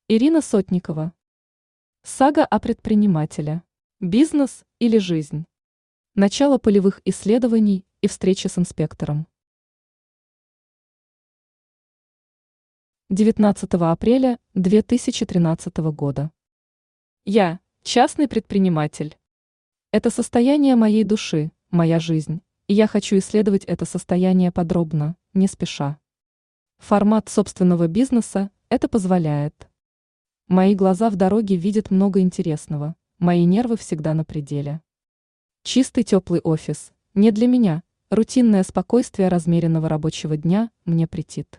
Ирина Сотникова. Сага о предпринимателе. Бизнес или жизнь? Начало полевых исследований и встречи с инспектором. 19 апреля 2013 года. Я – частный предприниматель. Это состояние моей души, моя жизнь, и я хочу исследовать это состояние подробно, не спеша. Формат собственного бизнеса это позволяет. Мои глаза в дороге видят много интересного, мои нервы всегда на пределе. Чистый теплый офис не для меня, рутинное спокойствие размеренного рабочего дня мне претит.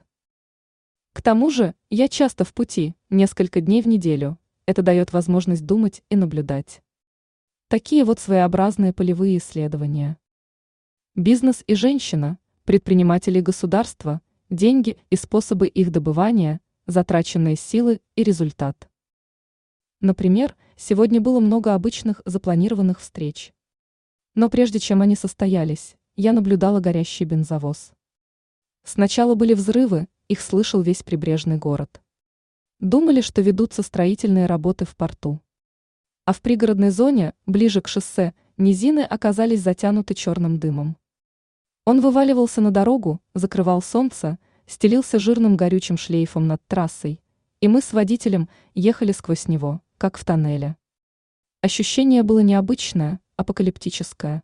К тому же, я часто в пути, несколько дней в неделю, это дает возможность думать и наблюдать. Такие вот своеобразные полевые исследования. Бизнес и женщина, предприниматели и государства, деньги и способы их добывания, затраченные силы и результат. Например, сегодня было много обычных запланированных встреч. Но прежде чем они состоялись, я наблюдала горящий бензовоз. Сначала были взрывы, их слышал весь прибрежный город. Думали, что ведутся строительные работы в порту. А в пригородной зоне, ближе к шоссе, низины оказались затянуты черным дымом. Он вываливался на дорогу, закрывал солнце, стелился жирным горючим шлейфом над трассой, и мы с водителем ехали сквозь него, как в тоннеле. Ощущение было необычное, апокалиптическое.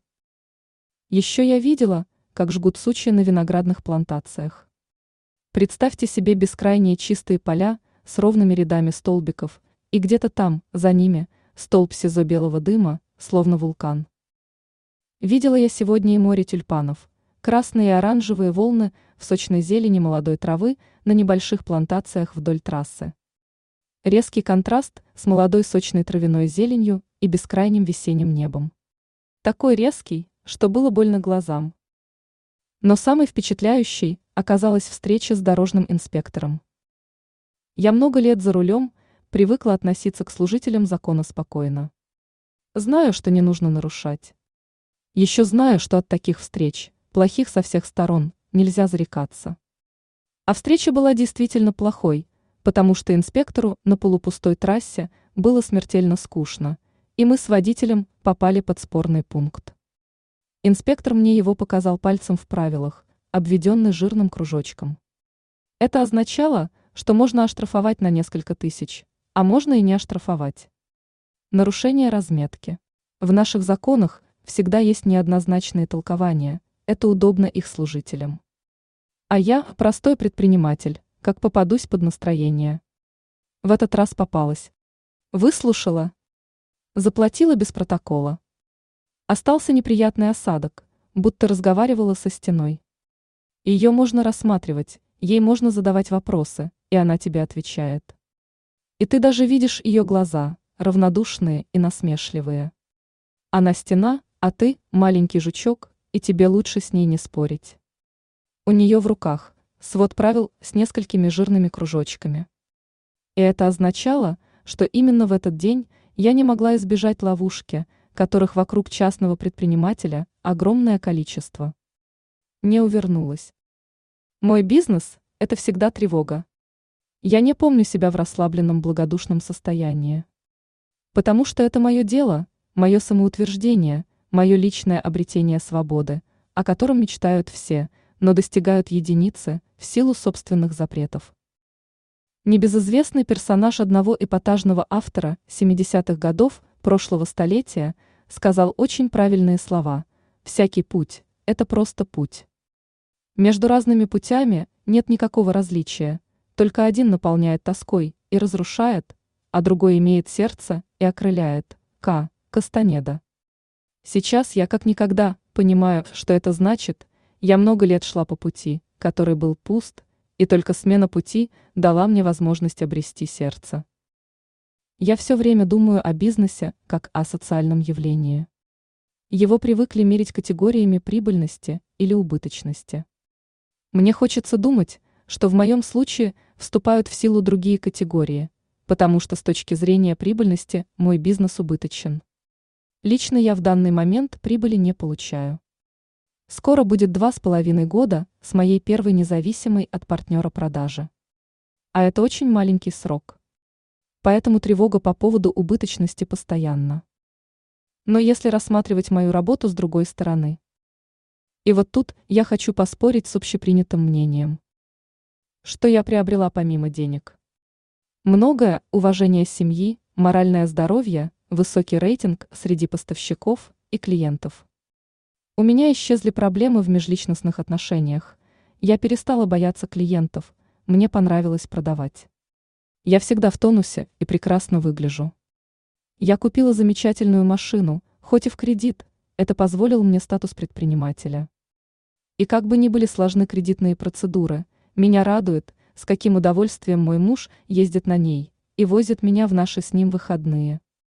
Еще я видела, как жгут сучья на виноградных плантациях. Представьте себе бескрайние чистые поля с ровными рядами столбиков, и где-то там, за ними, столб сизо-белого дыма, словно вулкан. Видела я сегодня и море тюльпанов, красные и оранжевые волны в сочной зелени молодой травы на небольших плантациях вдоль трассы. Резкий контраст с молодой сочной травяной зеленью и бескрайним весенним небом. Такой резкий, что было больно глазам. Но самой впечатляющей оказалась встреча с дорожным инспектором. Я много лет за рулем, привыкла относиться к служителям закона спокойно. Знаю, что не нужно нарушать. Еще знаю, что от таких встреч, плохих со всех сторон, нельзя зарекаться. А встреча была действительно плохой, потому что инспектору на полупустой трассе было смертельно скучно, и мы с водителем попали под спорный пункт. Инспектор мне его показал пальцем в правилах, обведенный жирным кружочком. Это означало, что можно оштрафовать на несколько тысяч, а можно и не оштрафовать. Нарушение разметки. В наших законах всегда есть неоднозначные толкования, это удобно их служителям. А я простой предприниматель, как попадусь под настроение. В этот раз попалась. Выслушала. Заплатила без протокола. Остался неприятный осадок, будто разговаривала со стеной. Ее можно рассматривать, ей можно задавать вопросы, и она тебе отвечает. И ты даже видишь ее глаза, равнодушные и насмешливые. Она стена, а ты маленький жучок, и тебе лучше с ней не спорить. У нее в руках свод правил с несколькими жирными кружочками. И это означало, что именно в этот день я не могла избежать ловушки, которых вокруг частного предпринимателя огромное количество. Не увернулась. Мой бизнес – это всегда тревога. Я не помню себя в расслабленном благодушном состоянии. Потому что это мое дело, мое самоутверждение, мое личное обретение свободы, о котором мечтают все, но достигают единицы в силу собственных запретов. Небезызвестный персонаж одного эпатажного автора 70-х годов прошлого столетия сказал очень правильные слова: «Всякий путь – это просто путь». Между разными путями нет никакого различия, только один наполняет тоской и разрушает, а другой имеет сердце и окрыляет. К. Кастанеда. Сейчас я как никогда понимаю, что это значит. Я много лет шла по пути, который был пуст, и только смена пути дала мне возможность обрести сердце. Я все время думаю о бизнесе как о социальном явлении. Его привыкли мерить категориями прибыльности или убыточности. Мне хочется думать, что в моем случае вступают в силу другие категории, потому что с точки зрения прибыльности мой бизнес убыточен. Лично я в данный момент прибыли не получаю. Скоро будет 2,5 года с моей первой независимой от партнера продажи. А это очень маленький срок. Поэтому тревога по поводу убыточности постоянна. Но если рассматривать мою работу с другой стороны, и вот тут я хочу поспорить с общепринятым мнением. Что я приобрела помимо денег? Многое: уважение семьи, моральное здоровье, высокий рейтинг среди поставщиков и клиентов. У меня исчезли проблемы в межличностных отношениях. Я перестала бояться клиентов, мне понравилось продавать. Я всегда в тонусе и прекрасно выгляжу. Я купила замечательную машину, хоть и в кредит, это позволил мне статус предпринимателя. И как бы ни были сложны кредитные процедуры, меня радует, с каким удовольствием мой муж ездит на ней и возит меня в наши с ним выходные.